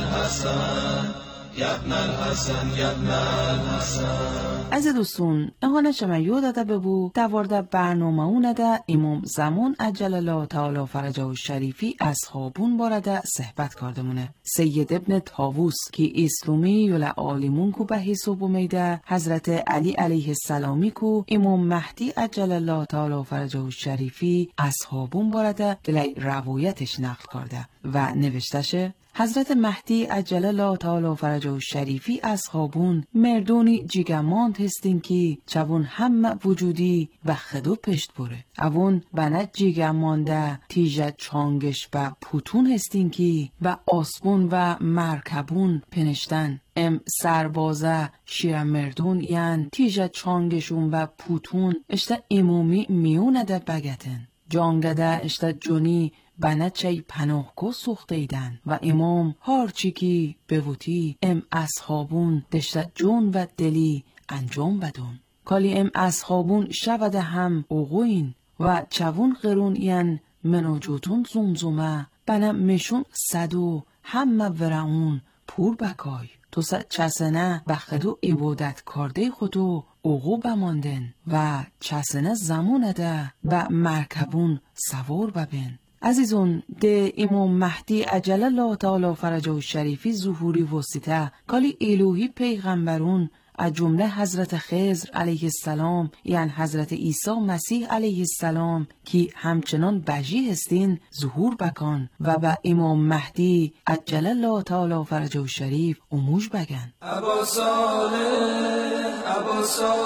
الحسن يا ابن الحسن يا ابن الحسن. از دوستون اهانه شما یادت ببو دوارده برنامه اونده امام زمان عجل الله تعالی فرجه و شریفی اصحابون بارده صحبت کردمونه. سید ابن طاووس که اسلامی یولا عالمون کو به حساب میده، حضرت علی علیه السلامی کو امام مهدی عجل الله تعالی فرجه و شریفی اصحابون بارده دلی روایتش نقل کرده و نوشتشه حضرت مهدی عجل الله تعالی فرجه و شریفی اصحابون مردونی جیگماند هستین که چون همه وجودی و خدو پشت بره. اون بنا جیگمانده تیجه چانگش و پوتون هستین که و آسمون و مرکبون پنشتن. ام سربازه شیر مردون یعن تیجه چانگشون و پوتون اشتا امومی میونه ده بگتن. جانگده اشتا جونی بنا چی پناهگاه سوخته ایدن و امام هارچی کی بوتی ام اصحابون دشت جون و دلی انجام بدون. کالی ام اصحابون شوده هم اوغوین و چوون قرون این منوجوتون زمزمه بنا مشون صدو همه ورعون پور بکای. تو چسنه بخدو عبادت کرده خودو اوغو بماندن و چسنه زمونه ده و مرکبون سوار ببین. عزیزون ده امام مهدی عجل الله تعالی فرجه و شریفی ظهوری واسطه کالی الوهی پیغمبرون از جمله حضرت خضر علیه السلام یعنی حضرت عیسی مسیح علیه السلام که همچنان بجی هستین ظهور بکن و به امام مهدی عجل الله تعالی فرجه و شریف اموج بگن. ابا صالح ابا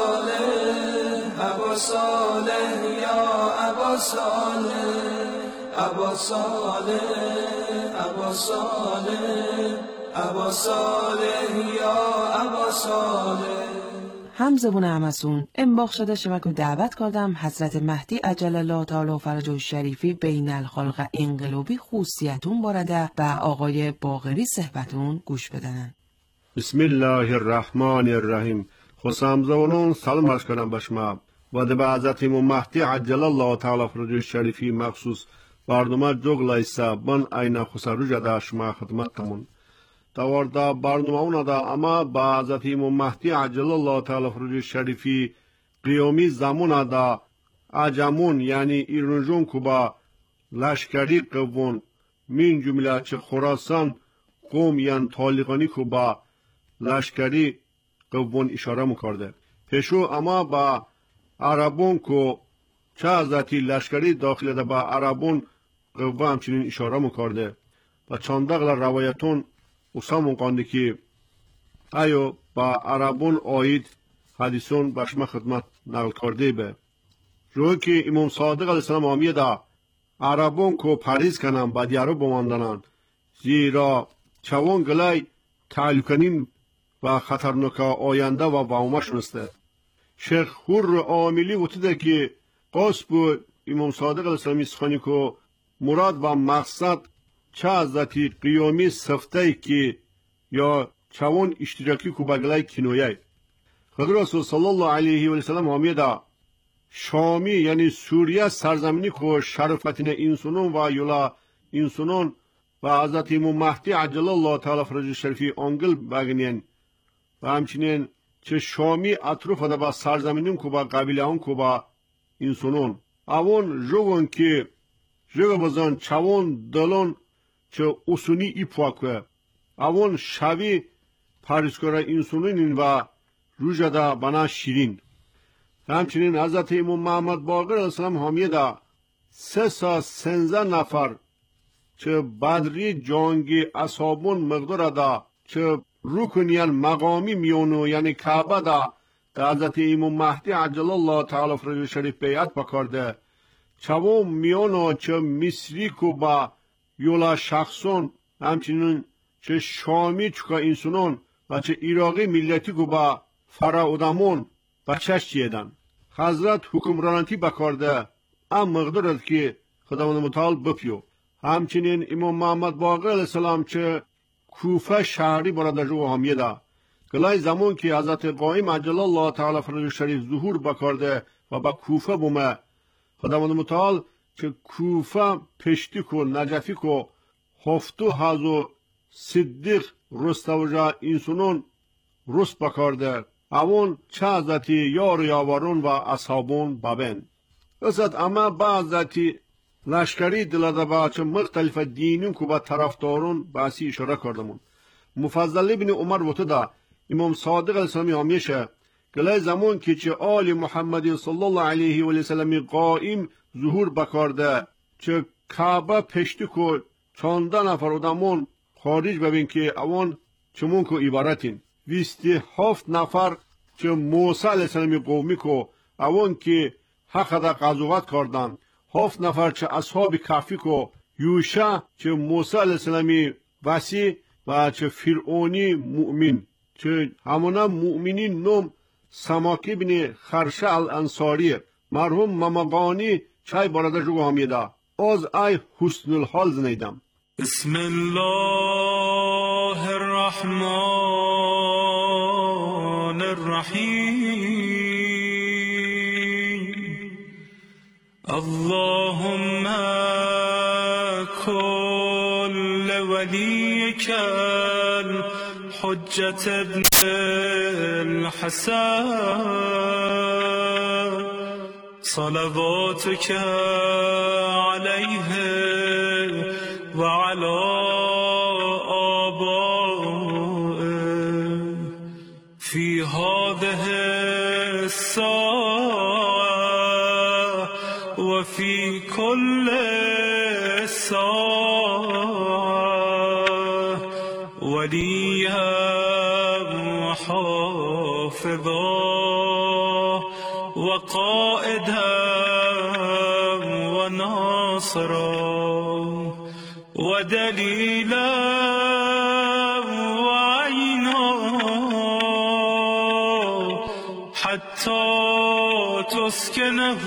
صالح ابا صالح یا ابا صالح ابا صالح ابا صالح ابا صالح یا ابا صالح. هم زبون همسون انباخ شده شما که دعوت کردم حضرت مهدی عجل الله تعالی فرجه و شریفی بین الخلق انقلابی خوصیتون بارده و آقای باقری صحبتون گوش بدنن. بسم الله الرحمن الرحیم. خوشامزونون سلام عرض کنم به شما و به حضرت امام مهدی عجل الله تعالی فرجه شریفی مخصوص برنامه جوگلایسا بن اینا خسروج دا شما خدمتمون دواردا برنامه اونا دا اما با حضرت امام مهدی عجل الله تعالی فرجه شریفی قیامی زمان دا عجمون یعنی ایرانجون که با لشکری قوون من جمله چه خراسان قوم یعنی طالقانی که با لشکری قوون اشاره میکرده پیشو اما با عربون که چه حضرتی لشکری داخل ده با عربون قوه همچنین اشاره میکرده و چندقل روایتون اصلا قانده که ایو با عربون آید حدیثون به شما خدمت نقل کرده به روی که امام صادق علیه السلام آمیده عربون که پریز کنن با دیارو بماندنن زیرا چوان گلای تعلقنین و خطرناک آینده و واومه شنسته شیخ هور عاملی گفته که قصب امام صادق علیه السلام سخنی که مراد و مقصد چه حضرتی قیامی سفته که یا چوان اشتراکی که بگلای کنویه خود رسول صلی الله علیه و سلم آمیده شامی یعنی سوریه سرزمینی که شرفتین انسانون و یولا انسانون و حضرت امام مهدی عجل الله تعالی فرجه شریفی آنگل بگنین و همچنین چه شامی اطراف ده با سرزمینون که با قبیله هون که با انسانون اون جوون که جو بزن چوان دلون چه اصونی ای پاکوه اون شوی پریسکاره انسانون و روژه ده بنا شیرین همچنین حضرت امام محمد باقر علیه السلام حامیده 313 نفر چه بدری جانگی اصحابون مقدار ده چه رکنیان مقامی میونو یعنی کعبه ده حضرت امام مهدی عجل الله تعالی فرجه شریف بیعت بکرده چوون میونو چه مصری که با یولا شخصون همچنین چه شامی چکا انسانون و چه عراقی ملتی که با فرعودمون بچهش چیدن حضرت حکمرانتی بکرده ام مقدارد که خداوند متعال بپیو همچنین امام محمد باقر علیه السلام چه کوفه شهری برده جو حامیده گلای زمان که حضرت قائم عجل الله تعالی فرجه شریف ظهور بکرده و با کوفه بومه خداوند متعال چه کوفه پشتی کو نجفی کو هفتو هزو صدیق رستوجا انسانون رست بکرده اون چه حضرتی یار یاورون و اصحابون بابن رسد اما با حضرتی لشکری دلاده با چه مختلف دینون که با طرفدارون بحثی اشاره کردمون مفضل ابن عمر وطده امام صادق علیه السلامی همیشه گلای زمان که چه آل محمد صلی الله علیه و سلم قائم ظهور بکرده چه کعبه پشتی که 14 نفر آدمون خارج ببین که اون چمون که عبارتین 27 نفر چه موسی علیه السلام قومی که اون که حق دا قضاوت کردن 7 نفر چه اصحاب کهفی که یوشع چه موسی علیه السلام وسی و چه فرعونی مؤمن چه همونا مؤمنین نوم سماکی بن خرشه الانصاری مرحوم ممقانی چای برده جو همیده از ای حسن الحال زنیدم بسم الله الرحمن الرحیم اللهم كل وليك الحجة ابن الحسن صلواتك عليه وعلى آبائه في هذه الساعة وفي كل ساعة وليا وحافظا وقائدا وناصرا ودليلا وعينا حتى تسكنه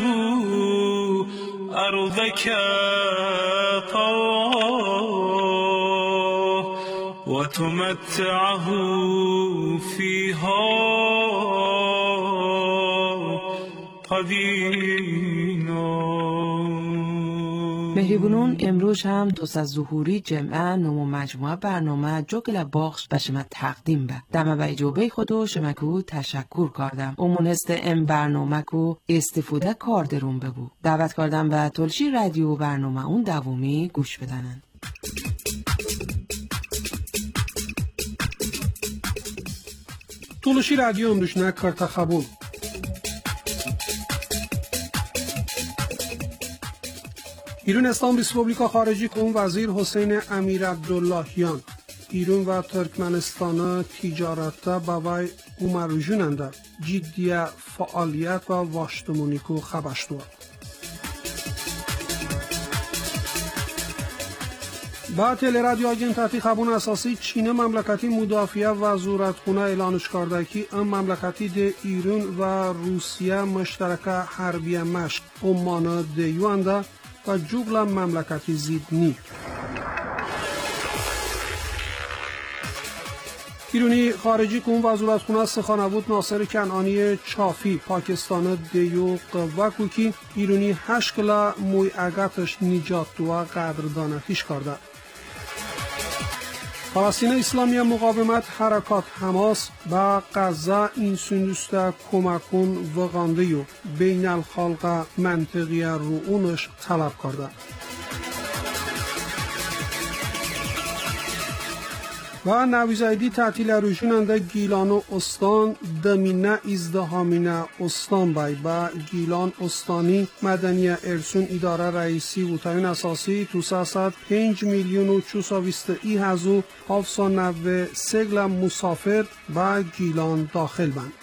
أرضك طوعا فتمتعه فيها قدينا. مهربونون امروز هم توس از ظهوری جمعه نمو مجموعه برنامه جوگل باخش به شما تقدیم به دمه به اجابه خودو شمکو تشکر کردم. امون هست ام برنامه کو استفاده کار درون ببو. دعوت کردم به تلشی رادیو برنامه اون دومی گوش بدنن. تلشی رادیو امروشنه کرتا خبول. ایران اسلام ریسپوبلیکا خارجی کن وزیر حسین امیر عبداللهیان ایران و ترکمنستان تجارت باوی اومروژوننده جدی فعالیت و واشتمونیکو خبشتو. با تل رادیو آگنتاتی خبون اساسی چین مملکتی مدافعه و زورتخونه اعلانش کرده که ام مملکتی ده ایران و روسیه مشترک حربی مشق عمان دیوانده و جوگل مملکتی زید نی. ایرانی خارجی کن وزارتخانه سخنگوی ناصر کنعانی چافی پاکستان دیو قوه کوکی ایرانی 8 کلا موی اگتش نجات و قدردانتیش کرده. فلسطین اسلامی مقاومت حرکات حماس با غزه این سندسته کمکون وغاندهیو بین الخلق منطقی رو اونش طلب کرده. و نویزایدی تعطیل روشوننده گیلان و استان دمینه ازدهامینه استان بای با گیلان استانی مدنی ارسون اداره رئیسی و تاین اساسی تو 5 میلیون و 420,790 سگل مسافر با گیلان داخل بند.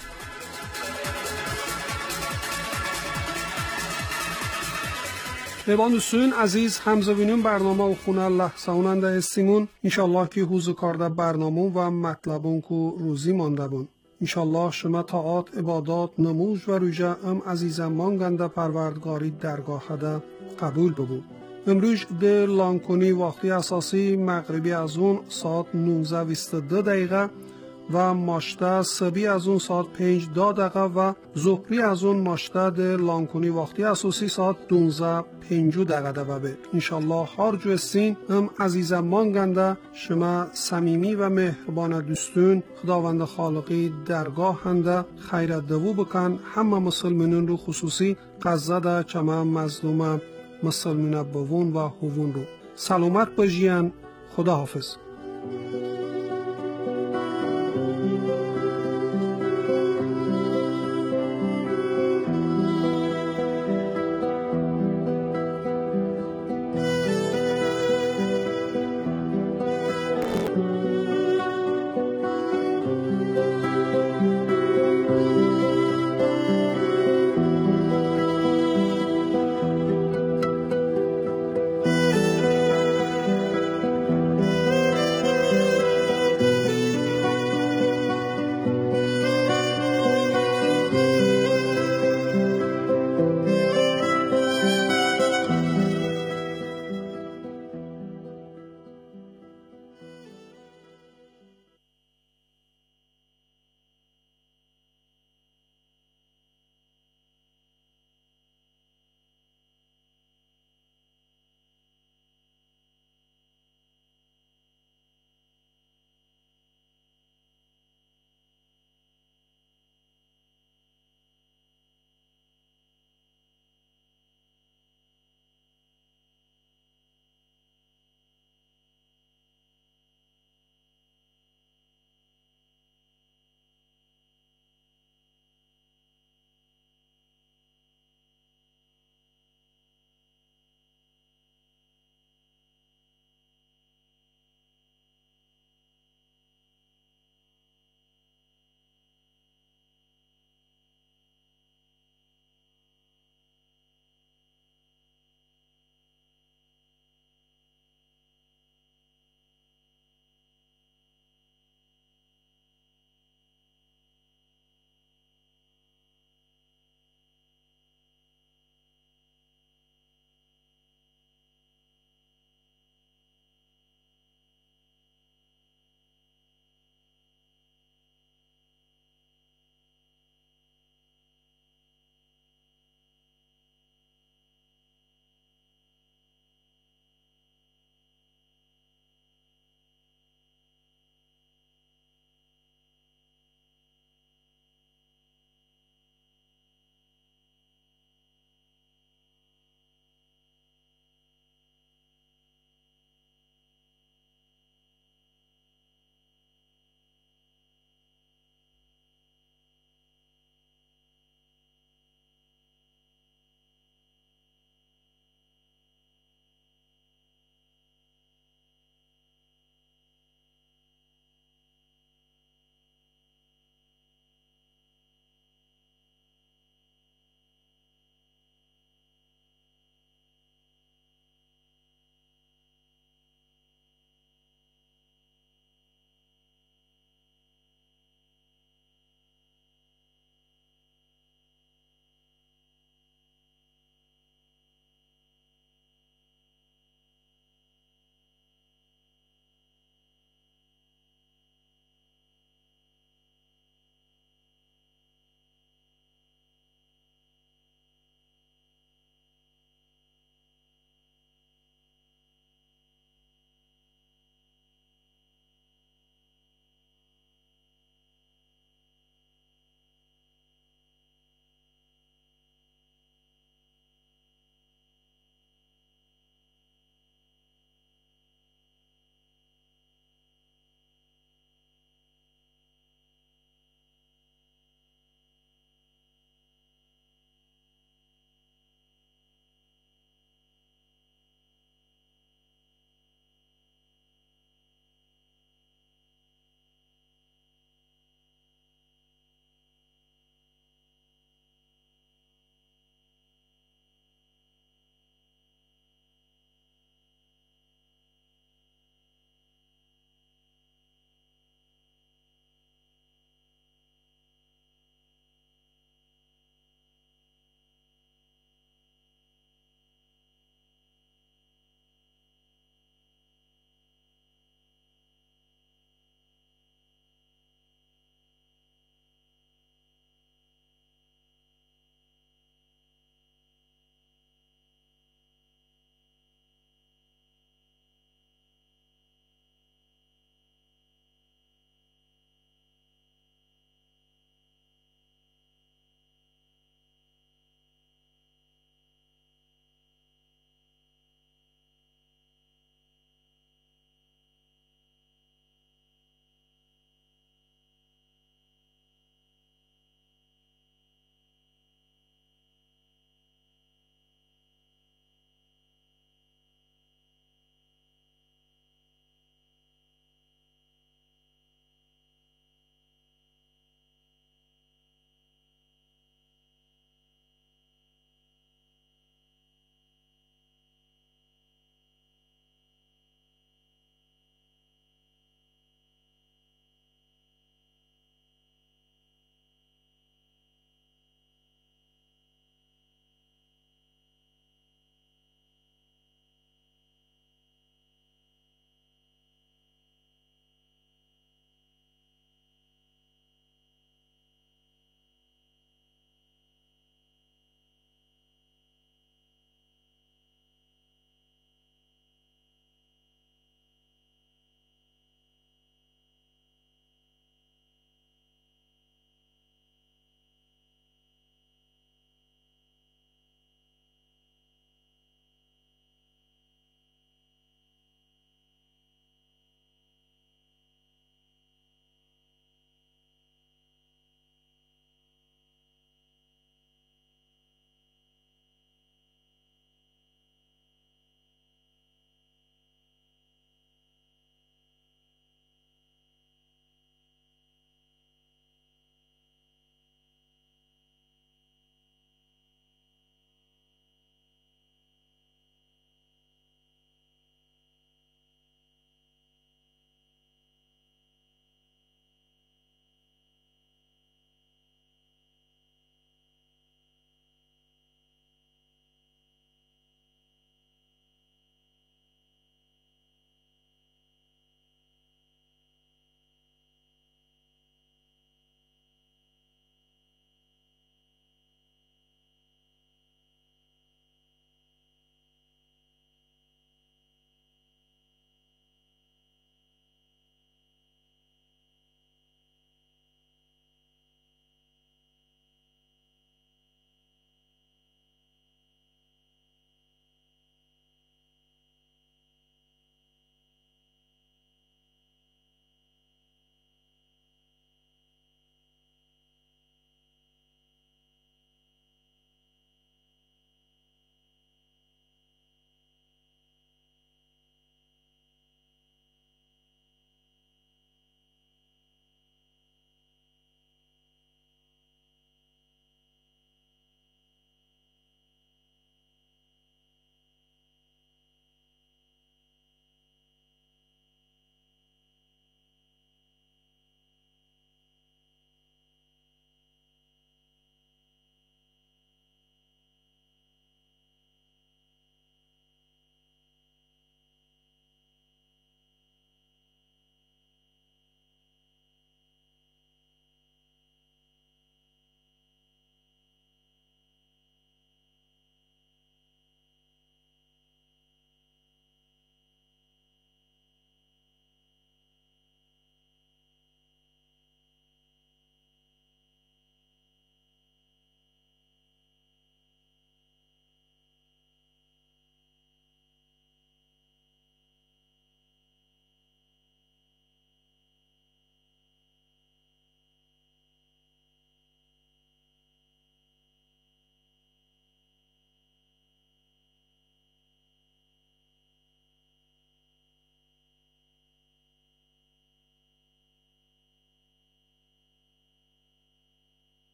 بباندوستون عزیز همزوینون برنامه و خونه لحظهوننده استیمون انشالله که حوزو کرده برنامه و مطلبون که روزی مانده بون. انشالله شما طاعات عبادات نموز و روژه ام عزیزم مانگنده پروردگاری درگاه ده قبول ببو. امروز ده لانکونی وقتی اساسی مغربی از اون ساعت 19:22 دقیقه و ماشته صبی از اون ساعت 5 دقیقه و ظهری از اون ماشته ده لانکونی وقتی اساسی ساعت 12:05 دقیقه و انشالله هر جو استین ام عزیزم مانگنده شما صمیمی و مهربان دوستون خداوند خالقی درگاه هنده خیرت دوو بکن همه مسلمانون رو خصوصی غزه ده چما مظلوم مسلمان بوون و هوون رو سلامت بجین. خدا حافظ.